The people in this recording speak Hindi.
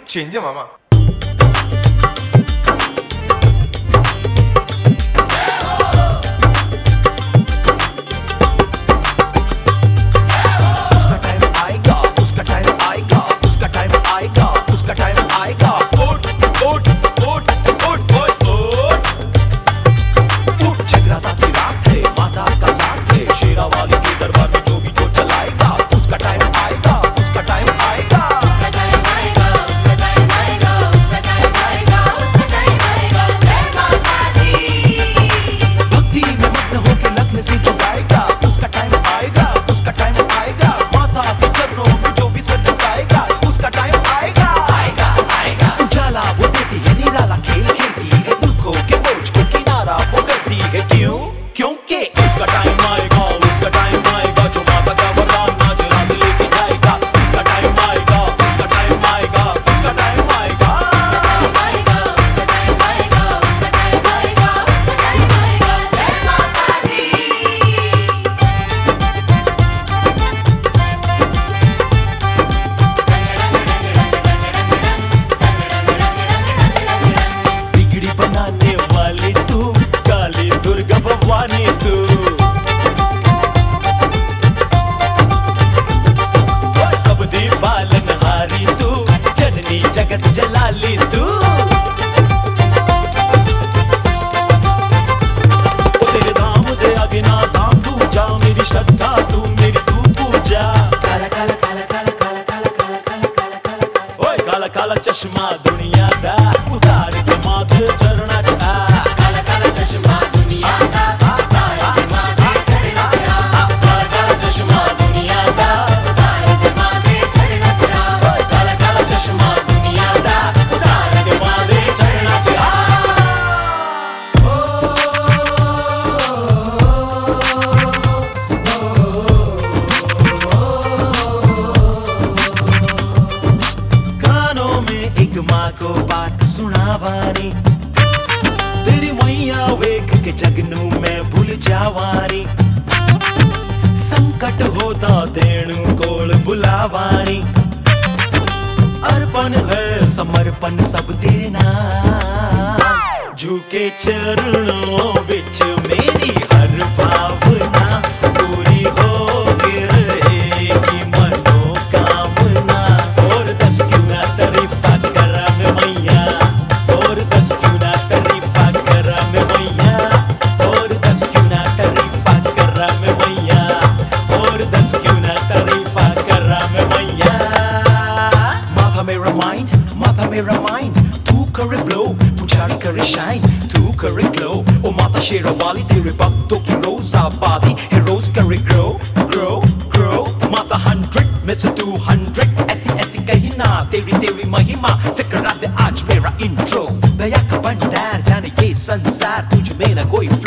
चेंज है मामा। जगत जलाली तू तेरे धाम दे आगे ना धाम तू जा मेरी श्रद्धा तू मेरी तू पूजा काला काला काला काला काला काला काला काला काला काला ओए काला काला चश्मा दुनिया दा उतार के माथे चरणा चा काला काला चश्मा दुनिया दा उतार के माथे चरणा चा काला काला चश्मा दुनिया दा उतार के माथे चरणा चा काला काला चश्मा माँ को बात सुनावानी तेरी मैया वेख के जगनू में भूल जावानी संकट होता तेणु कोल बुलावानी अर्पण है समर्पण सब तेरे नाम झुके चरणों विच मेरी हर भावना पूरी हो के रहेगी मनोकामना और 10 क्यों ना तारीफा करा मैं मैया और 10 क्यों ना तारीफा करा मैं मैया और 10 क्यों ना तारीफा करा मैं मैया और 10 क्यों ना तारीफा करा मैं मैया माथा मेरा माइंड तू करे ब्लो पुजारी करे शाइन तू करे ग्लो ओ माता शेरा वाली तेरे भक्तों की रोज आबादी है रोज करे ग्रो ग्रो ग्रो माता 100 में से 200 ऐसी कही ना तेरी महिमा से करा दे आज मेरा इंट्रो दया का भंडार जाने ये संसार तुझ में ना कोई